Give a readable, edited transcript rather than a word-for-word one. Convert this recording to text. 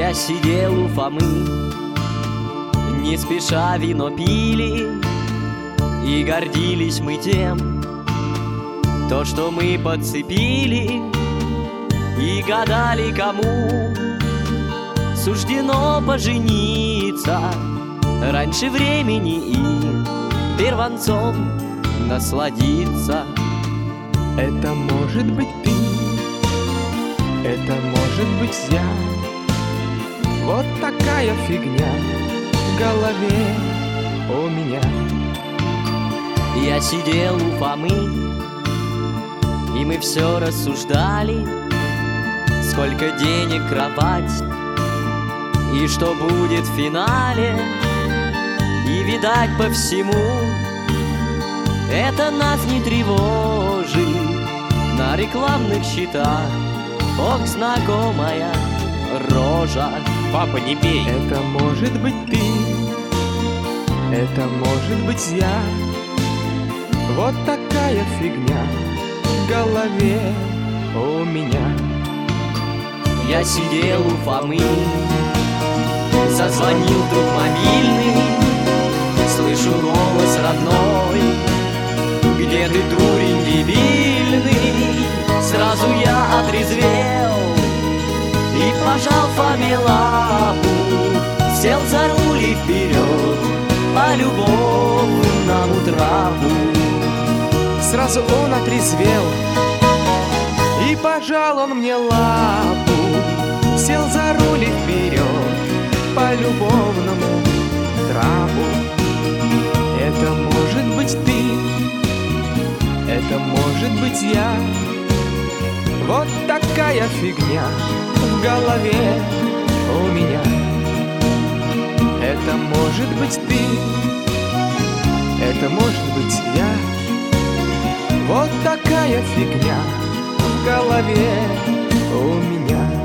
Я сидел у Фомы, не спеша вино пили, и гордились мы тем, то, что мы подцепили, и гадали, кому суждено пожениться раньше времени и первенцом насладиться. Это может быть ты, это может быть я. Вот такая фигня в голове у меня. Я сидел у Фомы, и мы все рассуждали, сколько денег кропать и что будет в финале. И, видать, по всему это нас не тревожит. На рекламных счетах ох, знакомая рожа. Папа, не пей. Это может быть ты, это может быть я. Вот такая фигня в голове у меня. Я сидел у Фомы, зазвонил вдруг мобильный, слышу голос родной: где ты, дурень дебильный? Сразу я отрезвел и пожал Фоме лапу, сел за руль и вперед по любовному трапу. Сразу он отрезвел и пожал он мне лапу, сел за руль и вперед по любовному трапу. Это может быть ты, это может быть я. Вот такая фигня в голове у меня. Это может быть ты, это может быть я. Вот такая фигня в голове у меня.